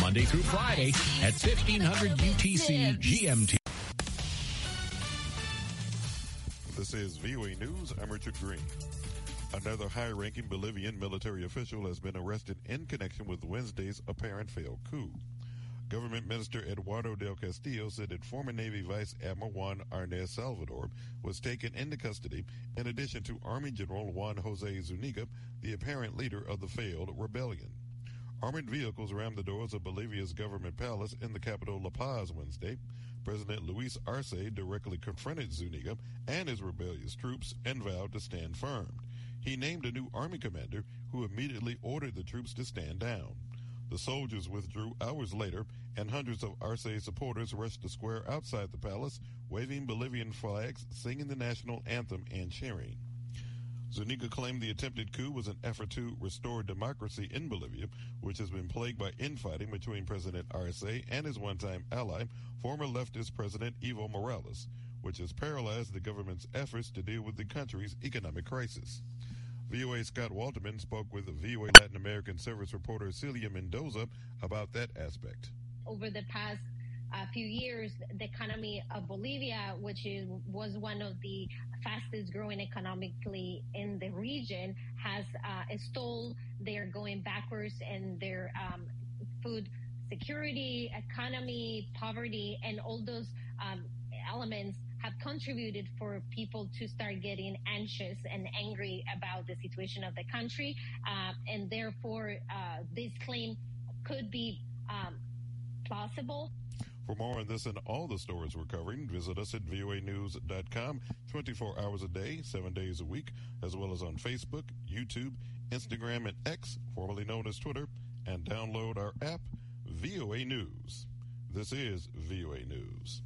Monday through Friday at 1500 UTC GMT. This is VOA News. I'm Richard Green. Another high-ranking Bolivian military official has been arrested in connection with Wednesday's apparent failed coup. Government Minister Eduardo del Castillo said that former Navy Vice Admiral Juan Arnez Salvador was taken into custody in addition to Army General Juan Jose Zuniga, the apparent leader of the failed rebellion. Armored vehicles rammed the doors of Bolivia's government palace in the capital La Paz Wednesday. President Luis Arce directly confronted Zuniga and his rebellious troops and vowed to stand firm. He named a new army commander who immediately ordered the troops to stand down. The soldiers withdrew hours later, and hundreds of Arce supporters rushed the square outside the palace, waving Bolivian flags, singing the national anthem, and cheering. Zuniga claimed the attempted coup was an effort to restore democracy in Bolivia, which has been plagued by infighting between President Arce and his one-time ally, former leftist President Evo Morales, which has paralyzed the government's efforts to deal with the country's economic crisis. VOA Scott Walterman spoke with VOA Latin American service reporter Celia Mendoza about that aspect. Over the past few years, the economy of Bolivia, which was one of the fastest growing economically in the region, has stalled. They're going backwards in their food security, economy, poverty, and all those elements have contributed for people to start getting anxious and angry about the situation of the country. And therefore, this claim could be plausible. For more on this and all the stories we're covering, visit us at voanews.com 24 hours a day, 7 days a week, as well as on Facebook, YouTube, Instagram, and X, formerly known as Twitter, and download our app, VOA News. This is VOA News.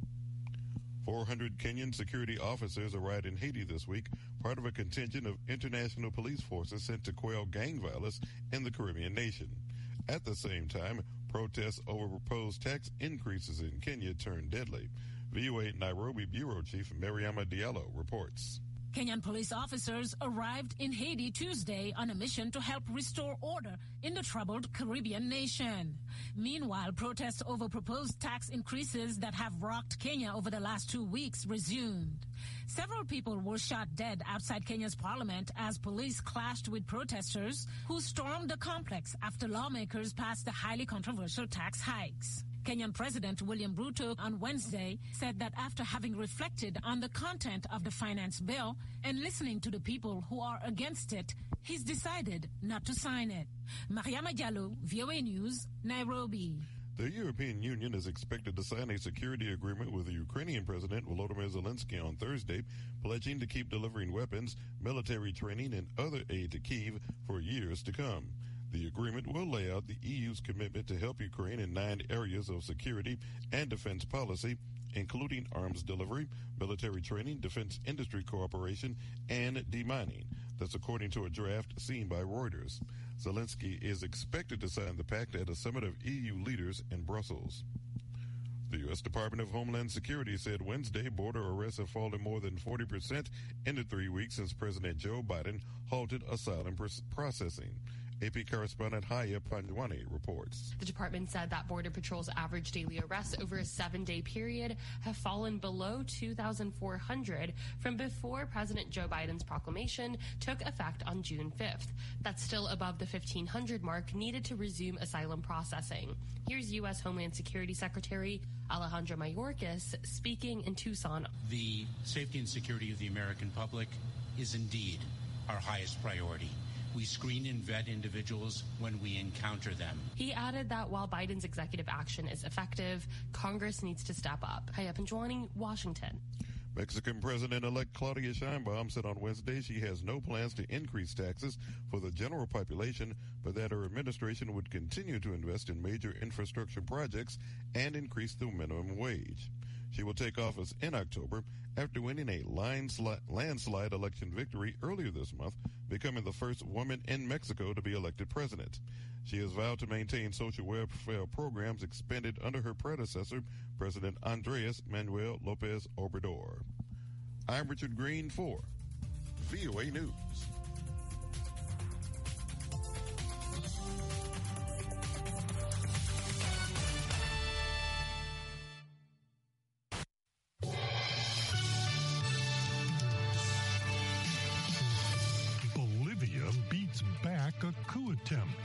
400 Kenyan security officers arrived in Haiti this week, part of a contingent of international police forces sent to quell gang violence in the Caribbean nation. At the same time, protests over proposed tax increases in Kenya turned deadly. VOA Nairobi Bureau Chief Mariama Diallo reports. Kenyan police officers arrived in Haiti Tuesday on a mission to help restore order in the troubled Caribbean nation. Meanwhile, protests over proposed tax increases that have rocked Kenya over the last 2 weeks resumed. Several people were shot dead outside Kenya's parliament as police clashed with protesters who stormed the complex after lawmakers passed the highly controversial tax hikes. Kenyan President William Ruto on Wednesday said that after having reflected on the content of the finance bill and listening to the people who are against it, he's decided not to sign it. Mariama Diallo, VOA News, Nairobi. The European Union is expected to sign a security agreement with the Ukrainian President Volodymyr Zelensky on Thursday, pledging to keep delivering weapons, military training, and other aid to Kyiv for years to come. The agreement will lay out the EU's commitment to help Ukraine in 9 areas of security and defense policy, including arms delivery, military training, defense industry cooperation, and demining. That's according to a draft seen by Reuters. Zelensky is expected to sign the pact at a summit of EU leaders in Brussels. The U.S. Department of Homeland Security said Wednesday border arrests have fallen more than 40% in the 3 weeks since President Joe Biden halted asylum processing. AP correspondent Haya Panjwani reports. The department said that Border Patrol's average daily arrests over a 7-day period have fallen below 2,400 from before President Joe Biden's proclamation took effect on June 5th. That's still above the 1,500 mark needed to resume asylum processing. Here's U.S. Homeland Security Secretary Alejandro Mayorkas speaking in Tucson. The safety and security of the American public is indeed our highest priority. We screen and vet individuals when we encounter them. He added that while Biden's executive action is effective, Congress needs to step up. Haya Panjwani, Washington. Mexican President-elect Claudia Sheinbaum said on Wednesday she has no plans to increase taxes for the general population, but that her administration would continue to invest in major infrastructure projects and increase the minimum wage. She will take office in October after winning a landslide election victory earlier this month, becoming the first woman in Mexico to be elected president. She has vowed to maintain social welfare programs expended under her predecessor, President Andres Manuel Lopez Obrador. I'm Richard Green for VOA News. back a coup attempt.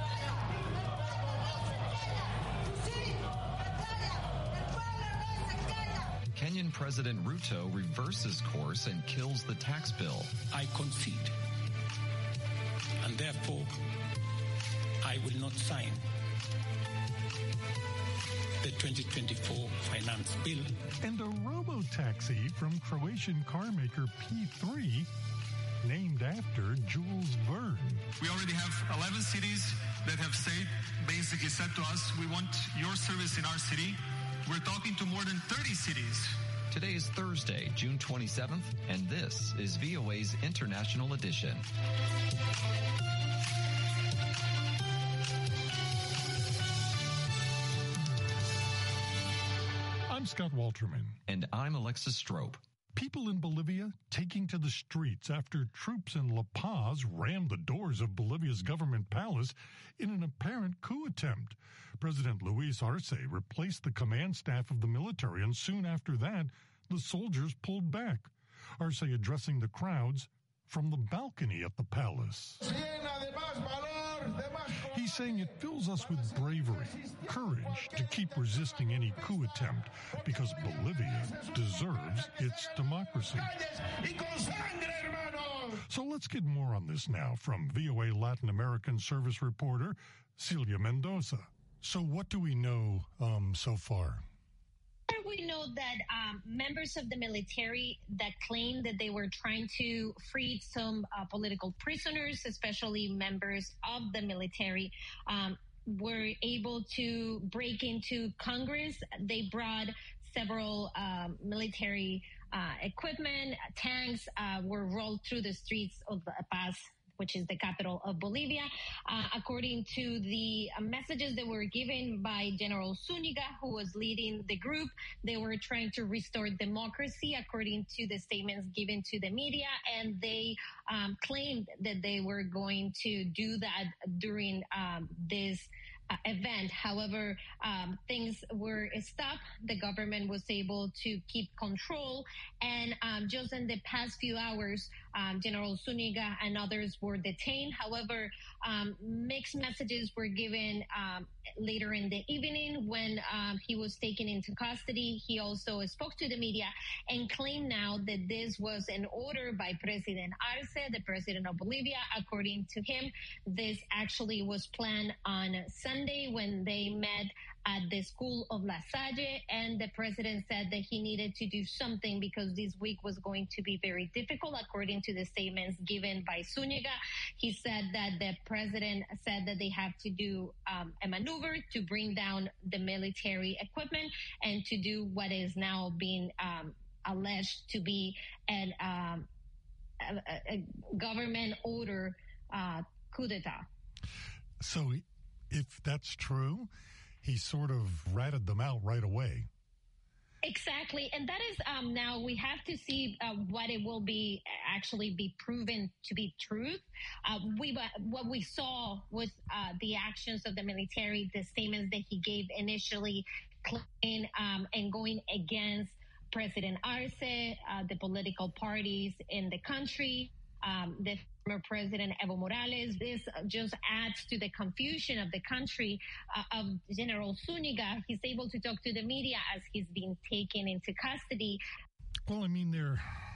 Kenyan President Ruto reverses course and kills the tax bill. I concede, and therefore I will not sign the 2024 finance bill. And a robo-taxi from Croatian carmaker P3, named after Jules Verne. We already have 11 cities that have basically said to us, we want your service in our city. We're talking to more than 30 cities. Today is Thursday, June 27th, and this is VOA's International Edition. I'm Scott Walterman. And I'm Alexis Strope. People in Bolivia taking to the streets after troops in La Paz rammed the doors of Bolivia's government palace in an apparent coup attempt. President Luis Arce replaced the command staff of the military, and soon after that, the soldiers pulled back. Arce addressing the crowds from the balcony at the palace. He's saying it fills us with bravery, courage to keep resisting any coup attempt because Bolivia deserves its democracy. So let's get more on this now from VOA Latin American service reporter Celia Mendoza. So what do we know so far? We know that members of the military that claimed that they were trying to free some political prisoners, especially members of the military, were able to break into Congress. They brought several military equipment, tanks were rolled through the streets of La Paz, which is the capital of Bolivia. According to the messages that were given by General Zuniga, who was leading the group, they were trying to restore democracy, according to the statements given to the media, and they claimed that they were going to do that during this event. However, things were stopped. The government was able to keep control. And just in the past few hours, General Zuniga and others were detained. However, mixed messages were given later in the evening when he was taken into custody. He also spoke to the media and claimed now that this was an order by President Arce, the president of Bolivia. According to him, this actually was planned on Sunday when they met at the school of La Salle, and the president said that he needed to do something because this week was going to be very difficult, according to the statements given by Zuniga. He said that the president said that they have to do a maneuver to bring down the military equipment and to do what is now being alleged to be a government order coup d'etat. So if that's true, he sort of ratted them out right away. Exactly. And that is now we have to see what it will be actually be proven to be truth. What we saw was the actions of the military, the statements that he gave initially, claiming and going against President Arce, the political parties in the country, the former President Evo Morales. This just adds to the confusion of the country of General Zuniga. He's able to talk to the media as he's being taken into custody. Well, I mean, there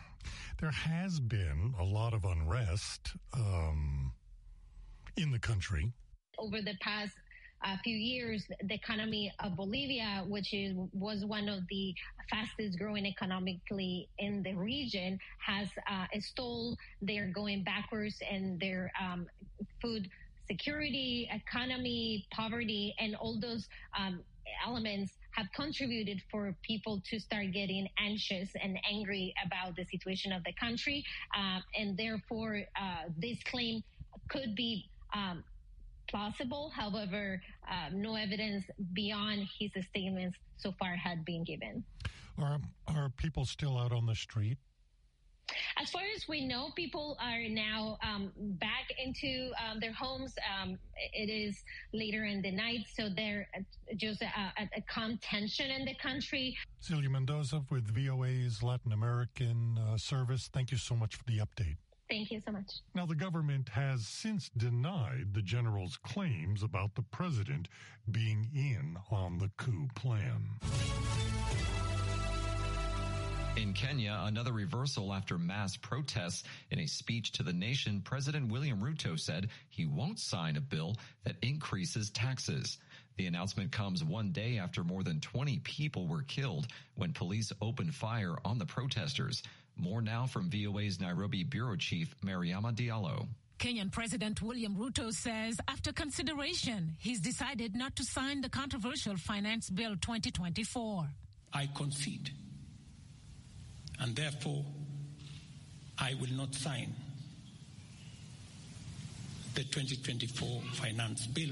has been a lot of unrest in the country. Over the past few years, the economy of Bolivia, which was one of the fastest growing economically in the region, has stalled. They're going backwards in their food security, economy, poverty, and all those elements have contributed for people to start getting anxious and angry about the situation of the country. And therefore, this claim could be plausible. However, no evidence beyond his statements so far had been given. Are people still out on the street? As far as we know, people are now back into their homes. It is later in the night, so there's just a calm tension in the country. Celia Mendoza with VOA's Latin American service. Thank you so much for the update. Thank you so much. Now, the government has since denied the general's claims about the president being in on the coup plan. In Kenya, another reversal after mass protests. In a speech to the nation, President William Ruto said he won't sign a bill that increases taxes. The announcement comes one day after more than 20 people were killed when police opened fire on the protesters. More now from VOA's Nairobi bureau chief, Mariama Diallo. Kenyan President William Ruto says after consideration, he's decided not to sign the controversial Finance Bill 2024. I concede, and therefore I will not sign the 2024 Finance Bill,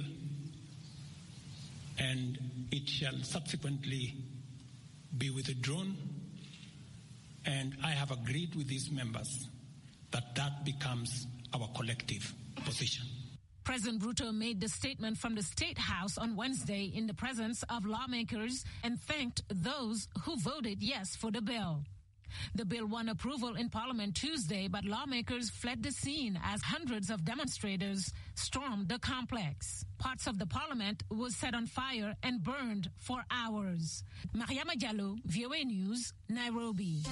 and it shall subsequently be withdrawn, and I have agreed with these members that becomes our collective position. President Ruto made the statement from the State House on Wednesday in the presence of lawmakers and thanked those who voted yes for the bill. The bill won approval in Parliament Tuesday, but lawmakers fled the scene as hundreds of demonstrators stormed the complex. Parts of the parliament was set on fire and burned for hours. Mariama Diallo, VOA News, Nairobi.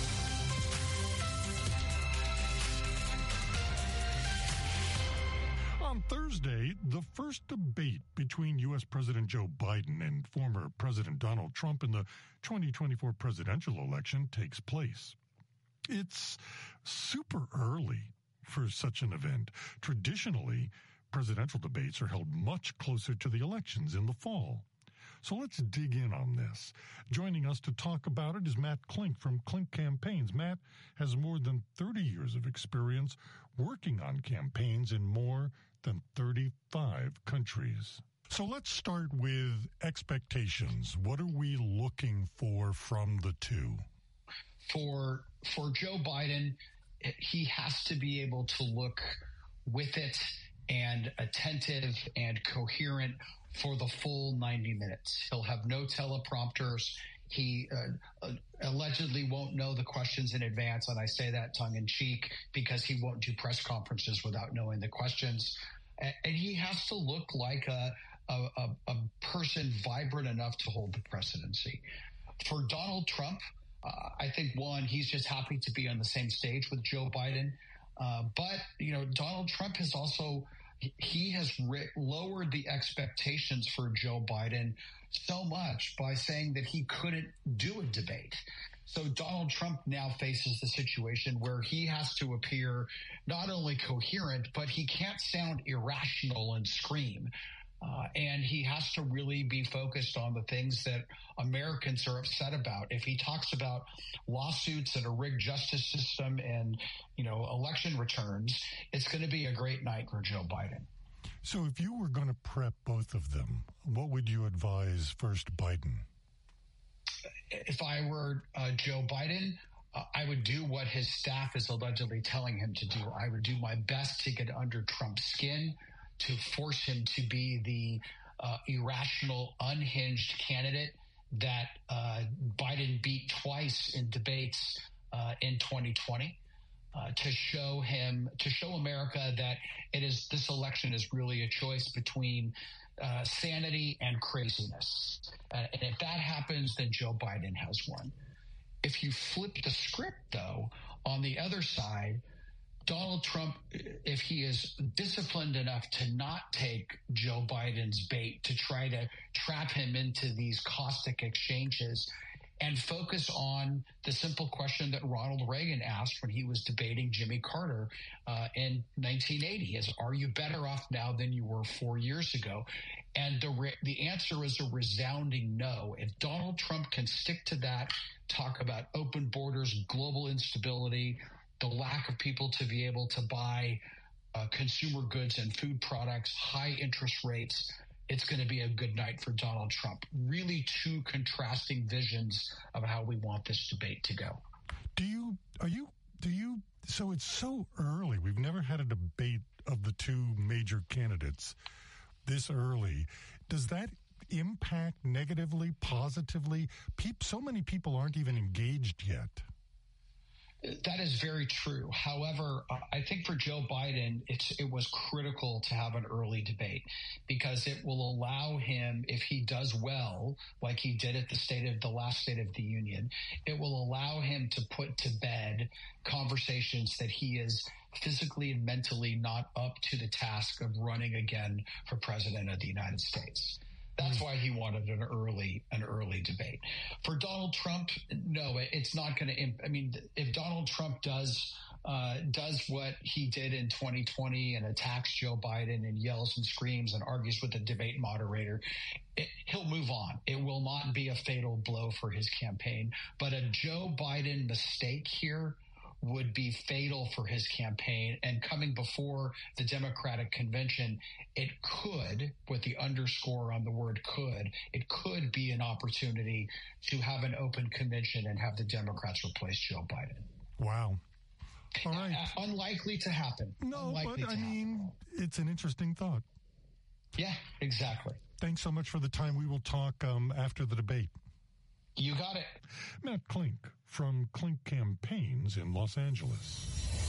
On Thursday, the first debate between U.S. President Joe Biden and former President Donald Trump in the 2024 presidential election takes place. It's super early for such an event. Traditionally, presidential debates are held much closer to the elections in the fall. So let's dig in on this. Joining us to talk about it is Matt Klink from Klink Campaigns. Matt has more than 30 years of experience working on campaigns in more than 35 countries. So let's start with expectations. What are we looking for from the two? For Joe Biden, he has to be able to look with it and attentive and coherent for the full 90 minutes. He'll have no teleprompters. He allegedly won't know the questions in advance, and I say that tongue-in-cheek because he won't do press conferences without knowing the questions. And he has to look like a person vibrant enough to hold the presidency. For Donald Trump, I think, one, he's just happy to be on the same stage with Joe Biden. But, Donald Trump has also he has lowered the expectations for Joe Biden so much by saying that he couldn't do a debate. So Donald Trump now faces the situation where he has to appear not only coherent, but he can't sound irrational and scream. And he has to really be focused on the things that Americans are upset about. If he talks about lawsuits and a rigged justice system and, election returns, it's going to be a great night for Joe Biden. So if you were going to prep both of them, what would you advise first Biden? If I were Joe Biden, I would do what his staff is allegedly telling him to do. I would do my best to get under Trump's skin, to force him to be the irrational, unhinged candidate that Biden beat twice in debates in 2020. To show America that this election is really a choice between sanity and craziness. And if that happens, then Joe Biden has won. If you flip the script, though, on the other side, Donald Trump, if he is disciplined enough to not take Joe Biden's bait to try to trap him into these caustic exchanges and focus on the simple question that Ronald Reagan asked when he was debating Jimmy Carter in 1980 is, are you better off now than you were 4 years ago? And the answer is a resounding no. If Donald Trump can stick to that, talk about open borders, global instability, the lack of people to be able to buy consumer goods and food products, high interest rates, it's going to be a good night for Donald Trump. Really two contrasting visions of how we want this debate to go. So it's so early. We've never had a debate of the two major candidates this early. Does that impact negatively, positively? So many people aren't even engaged yet. That is very true. However, I think for Joe Biden, it was critical to have an early debate because it will allow him, if he does well, like he did at the last State of the Union, it will allow him to put to bed conversations that he is physically and mentally not up to the task of running again for president of the United States. That's why he wanted an early debate. For Donald Trump, no, it's not going to. I mean, if Donald Trump does what he did in 2020 and attacks Joe Biden and yells and screams and argues with the debate moderator, he'll move on. It will not be a fatal blow for his campaign. But a Joe Biden mistake here would be fatal for his campaign. And coming before the Democratic convention, it could, with the underscore on the word could, it could be an opportunity to have an open convention and have the Democrats replace Joe Biden. Wow. All right. Unlikely to happen. No, but I mean, it's an interesting thought. Yeah, exactly. Thanks so much for the time. We will talk after the debate. You got it. Matt Klink from Klink Campaigns in Los Angeles.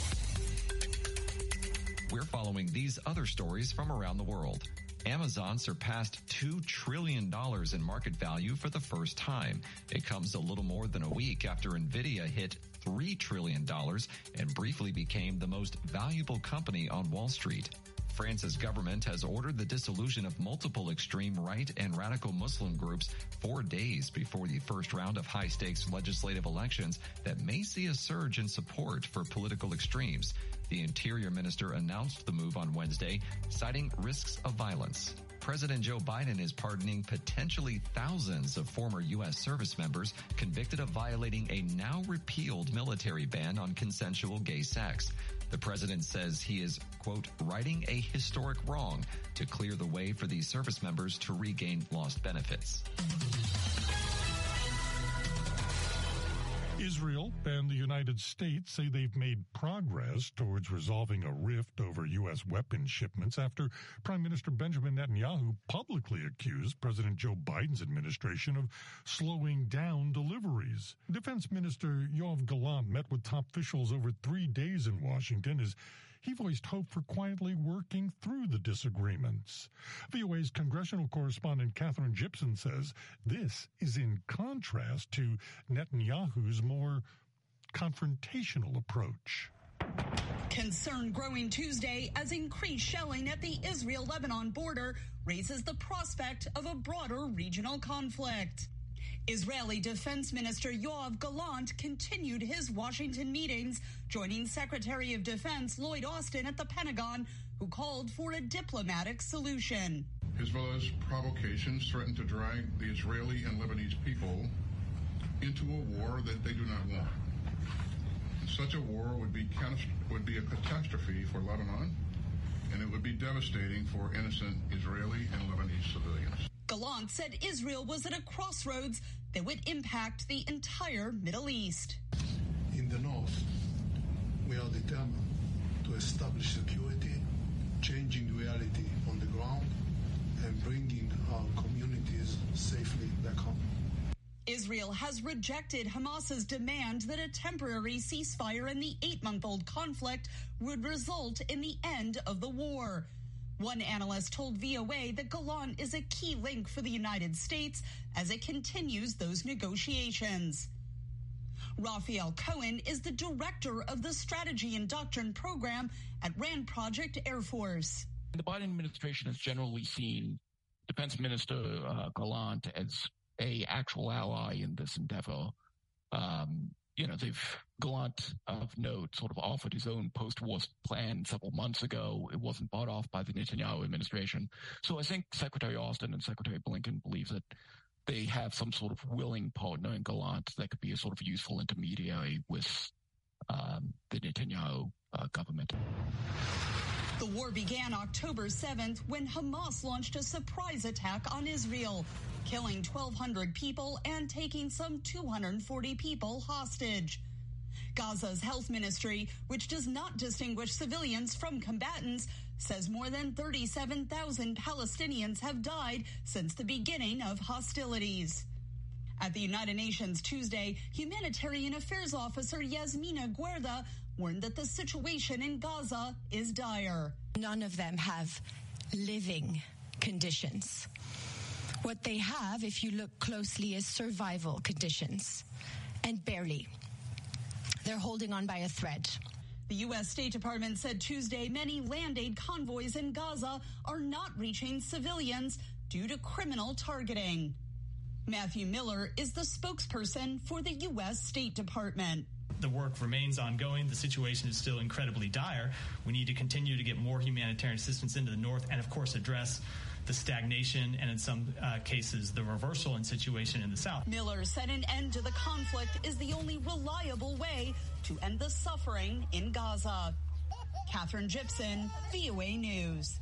We're following these other stories from around the world. Amazon surpassed $2 trillion in market value for the first time. It comes a little more than a week after NVIDIA hit $3 trillion and briefly became the most valuable company on Wall Street. France's government has ordered the dissolution of multiple extreme right and radical Muslim groups 4 days before the first round of high-stakes legislative elections that may see a surge in support for political extremes. The Interior Minister announced the move on Wednesday, citing risks of violence. President Joe Biden is pardoning potentially thousands of former U.S. service members convicted of violating a now-repealed military ban on consensual gay sex. The president says he is, quote, righting a historic wrong to clear the way for these service members to regain lost benefits. Israel and the United States say they've made progress towards resolving a rift over U.S. weapons shipments after Prime Minister Benjamin Netanyahu publicly accused President Joe Biden's administration of slowing down deliveries. Defense Minister Yoav Gallant met with top officials over 3 days in Washington as he voiced hope for quietly working through the disagreements. VOA's congressional correspondent Catherine Gibson says this is in contrast to Netanyahu's more confrontational approach. Concern growing Tuesday as increased shelling at the Israel-Lebanon border raises the prospect of a broader regional conflict. Israeli Defense Minister Yoav Gallant continued his Washington meetings, joining Secretary of Defense Lloyd Austin at the Pentagon, who called for a diplomatic solution. Hezbollah's provocations threaten to drag the Israeli and Lebanese people into a war that they do not want. Such a war would be a catastrophe for Lebanon, and it would be devastating for innocent Israeli and Lebanese civilians. Gallant said Israel was at a crossroads that would impact the entire Middle East. In the north, we are determined to establish security, changing reality on the ground, and bringing our communities safely back home. Israel has rejected Hamas's demand that a temporary ceasefire in the 8-month-old conflict would result in the end of the war. One analyst told VOA that Gallant is a key link for the United States as it continues those negotiations. Raphael Cohen is the director of the Strategy and Doctrine program at RAND Project Air Force. The Biden administration has generally seen Defense Minister Gallant as a actual ally in this endeavor. Gallant, of note, sort of offered his own post-war plan several months ago. It wasn't bought off by the Netanyahu administration. So I think Secretary Austin and Secretary Blinken believe that they have some sort of willing partner in Gallant that could be a sort of useful intermediary with the Netanyahu government. The war began October 7th when Hamas launched a surprise attack on Israel, killing 1,200 people and taking some 240 people hostage. Gaza's health ministry, which does not distinguish civilians from combatants, says more than 37,000 Palestinians have died since the beginning of hostilities. At the United Nations Tuesday, Humanitarian Affairs Officer Yasmina Guerda warned that the situation in Gaza is dire. None of them have living conditions. What they have, if you look closely, is survival conditions, and barely. They're holding on by a thread. The U.S. State Department said Tuesday many land aid convoys in Gaza are not reaching civilians due to criminal targeting. Matthew Miller is the spokesperson for the U.S. State Department. The work remains ongoing. The situation is still incredibly dire. We need to continue to get more humanitarian assistance into the north and, of course, address the stagnation and, in some cases, the reversal in situation in the south. Miller said an end to the conflict is the only reliable way to end the suffering in Gaza. Catherine Gibson, VOA News.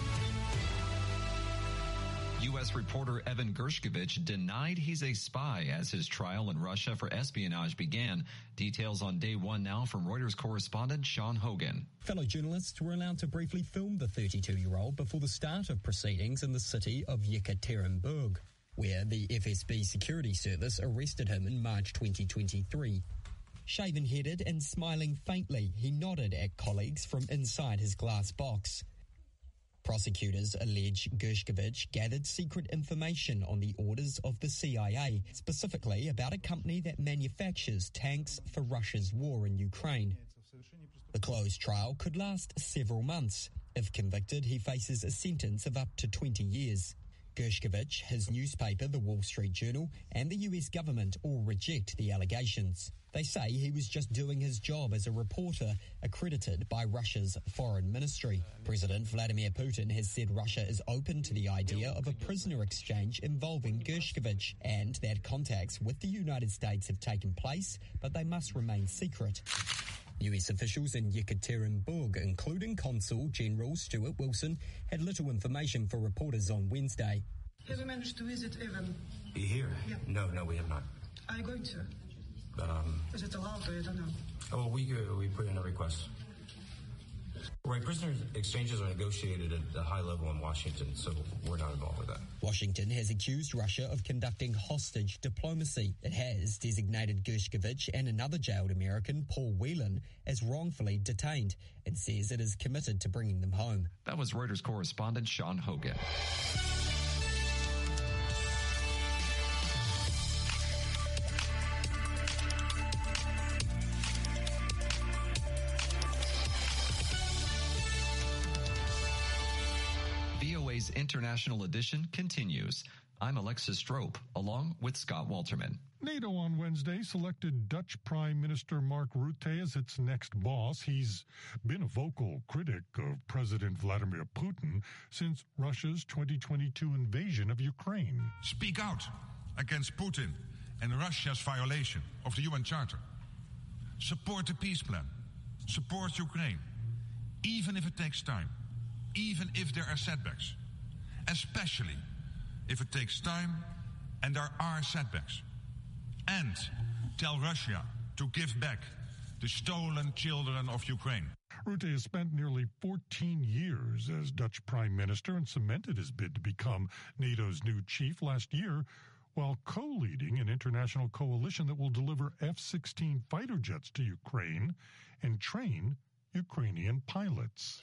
U.S. reporter Evan Gershkovich denied he's a spy as his trial in Russia for espionage began. Details on day one now from Reuters correspondent Sean Hogan. Fellow journalists were allowed to briefly film the 32-year-old before the start of proceedings in the city of Yekaterinburg, where the FSB security service arrested him in March 2023. Shaven-headed and smiling faintly, he nodded at colleagues from inside his glass box. Prosecutors allege Gershkovich gathered secret information on the orders of the CIA, specifically about a company that manufactures tanks for Russia's war in Ukraine. The closed trial could last several months. If convicted, he faces a sentence of up to 20 years. Gershkovich, his newspaper, The Wall Street Journal, and the U.S. government all reject the allegations. They say he was just doing his job as a reporter accredited by Russia's foreign ministry. President Vladimir Putin has said Russia is open to the idea of a prisoner exchange involving Gershkovich and that contacts with the United States have taken place, but they must remain secret. U.S. officials in Yekaterinburg, including Consul General Stuart Wilson, had little information for reporters on Wednesday. Have you managed to visit Evan? Here? Yeah. No, we have not. Are you going to? Is it allowed or you don't know? Oh, we put in a request. Right, prisoner exchanges are negotiated at a high level in Washington, so we're not involved with that. Washington has accused Russia of conducting hostage diplomacy. It has designated Gershkovich and another jailed American, Paul Whelan, as wrongfully detained and says it is committed to bringing them home. That was Reuters correspondent Sean Hogan. VOA's International Edition continues. I'm Alexis Strope, along with Scott Walterman. NATO on Wednesday selected Dutch Prime Minister Mark Rutte as its next boss. He's been a vocal critic of President Vladimir Putin since Russia's 2022 invasion of Ukraine. Speak out against Putin and Russia's violation of the UN Charter. Support the peace plan. Support Ukraine, even if it takes time, even if there are setbacks, especially if it takes time and there are setbacks. And tell Russia to give back the stolen children of Ukraine. Rutte has spent nearly 14 years as Dutch Prime Minister and cemented his bid to become NATO's new chief last year, while co-leading an international coalition that will deliver F-16 fighter jets to Ukraine and train Ukrainian pilots.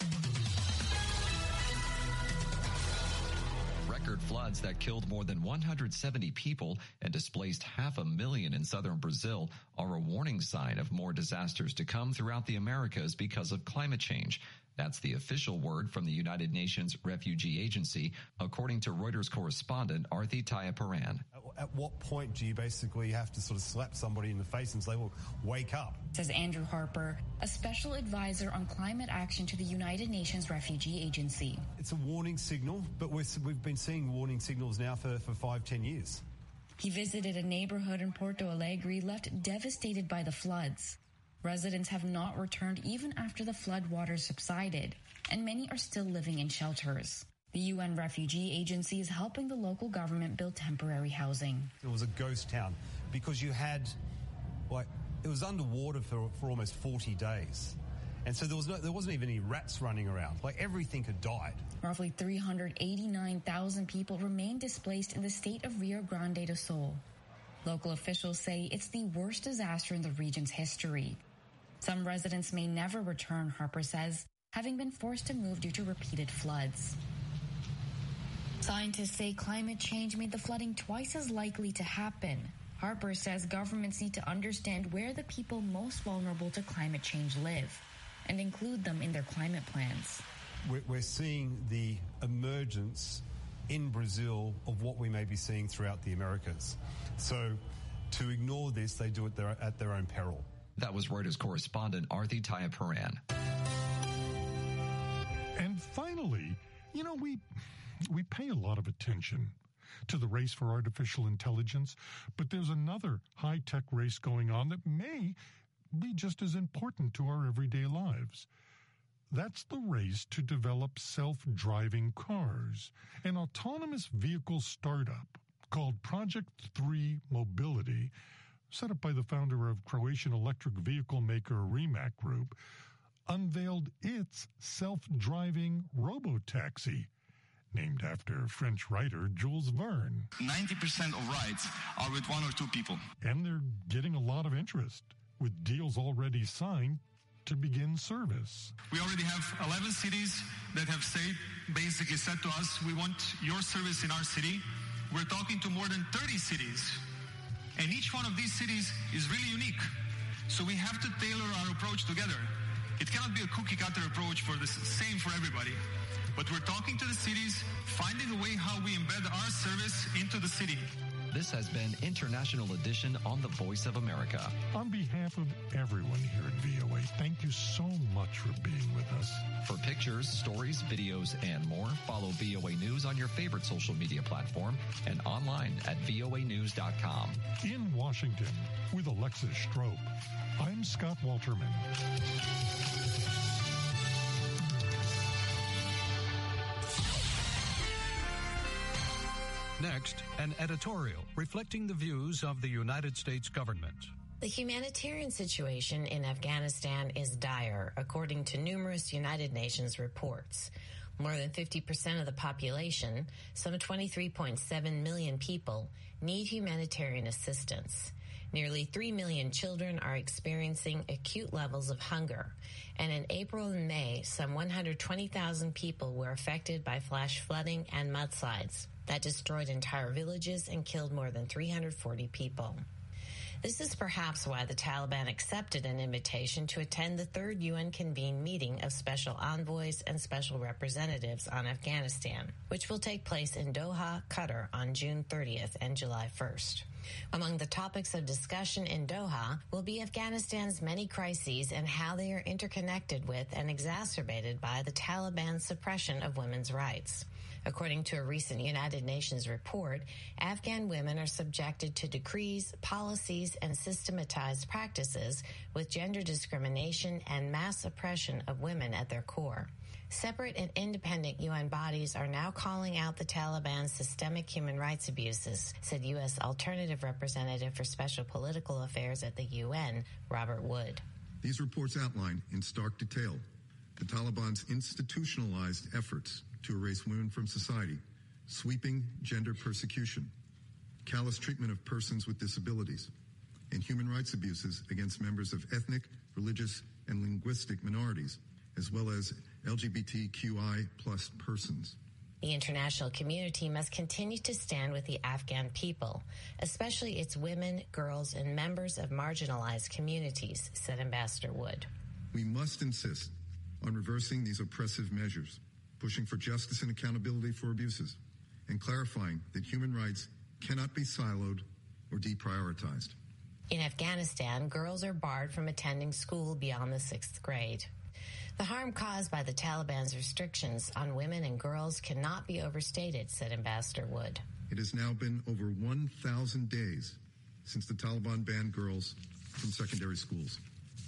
Record floods that killed more than 170 people and displaced 500,000 in southern Brazil are a warning sign of more disasters to come throughout the Americas because of climate change. That's the official word from the United Nations Refugee Agency, according to Reuters correspondent Arthi Tayaparan. At what point do you basically have to sort of slap somebody in the face and say, well, wake up? Says Andrew Harper, a special advisor on climate action to the United Nations Refugee Agency. It's a warning signal, but we've been seeing warning signals now for 5-10 years. He visited a neighborhood in Porto Alegre left devastated by the floods. Residents have not returned even after the flood waters subsided, and many are still living in shelters. The UN Refugee Agency is helping the local government build temporary housing. It was a ghost town because you had, it was underwater for almost 40 days. And so there wasn't even any rats running around. Everything had died. Roughly 389,000 people remain displaced in the state of Rio Grande do Sul. Local officials say it's the worst disaster in the region's history. Some residents may never return, Harper says, having been forced to move due to repeated floods. Scientists say climate change made the flooding twice as likely to happen. Harper says governments need to understand where the people most vulnerable to climate change live and include them in their climate plans. We're seeing the emergence in Brazil of what we may be seeing throughout the Americas. So to ignore this, they do it at their own peril. That was Reuters correspondent Arthi Tayaparan. And finally, we pay a lot of attention to the race for artificial intelligence, but there's another high-tech race going on that may be just as important to our everyday lives. That's the race to develop self-driving cars. An autonomous vehicle startup called Project 3 Mobility, set up by the founder of Croatian electric vehicle maker Rimac Group, unveiled its self-driving robotaxi, named after French writer Jules Verne. 90% of rides are with one or two people. And they're getting a lot of interest, with deals already signed to begin service. We already have 11 cities that have basically said to us, we want your service in our city. We're talking to more than 30 cities. And each one of these cities is really unique. So we have to tailor our approach together. It cannot be a cookie-cutter approach for the same for everybody. But we're talking to the cities, finding a way how we embed our service into the city. This has been International Edition on the Voice of America. On behalf of everyone here at VOA, thank you so much for being with us. For pictures, stories, videos, and more, follow VOA News on your favorite social media platform and online at voanews.com. In Washington, with Alexis Strope, I'm Scott Walterman. Next, an editorial reflecting the views of the United States government. The humanitarian situation in Afghanistan is dire, according to numerous United Nations reports. More than 50% of the population, some 23.7 million people, need humanitarian assistance. Nearly 3 million children are experiencing acute levels of hunger, and in April and May, some 120,000 people were affected by flash flooding and mudslides that destroyed entire villages and killed more than 340 people. This is perhaps why the Taliban accepted an invitation to attend the third UN-convened meeting of special envoys and special representatives on Afghanistan, which will take place in Doha, Qatar on June 30th and July 1st. Among the topics of discussion in Doha will be Afghanistan's many crises and how they are interconnected with and exacerbated by the Taliban's suppression of women's rights. According to a recent United Nations report, Afghan women are subjected to decrees, policies, and systematized practices with gender discrimination and mass oppression of women at their core. Separate and independent UN bodies are now calling out the Taliban's systemic human rights abuses, said U.S. Alternative Representative for Special Political Affairs at the UN, Robert Wood. These reports outline in stark detail the Taliban's institutionalized efforts to erase women from society, sweeping gender persecution, callous treatment of persons with disabilities, and human rights abuses against members of ethnic, religious, and linguistic minorities, as well as LGBTQI+ persons. The international community must continue to stand with the Afghan people, especially its women, girls, and members of marginalized communities, said Ambassador Wood. We must insist on reversing these oppressive measures, pushing for justice and accountability for abuses, and clarifying that human rights cannot be siloed or deprioritized. In Afghanistan, girls are barred from attending school beyond the 6th grade. The harm caused by the Taliban's restrictions on women and girls cannot be overstated, said Ambassador Wood. It has now been over 1,000 days since the Taliban banned girls from secondary schools.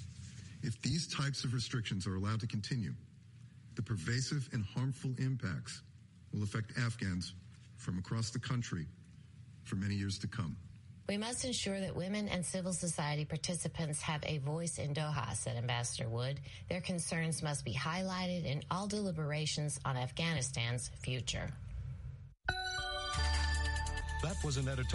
If these types of restrictions are allowed to continue, the pervasive and harmful impacts will affect Afghans from across the country for many years to come. We must ensure that women and civil society participants have a voice in Doha, said Ambassador Wood. Their concerns must be highlighted in all deliberations on Afghanistan's future. That was an editorial.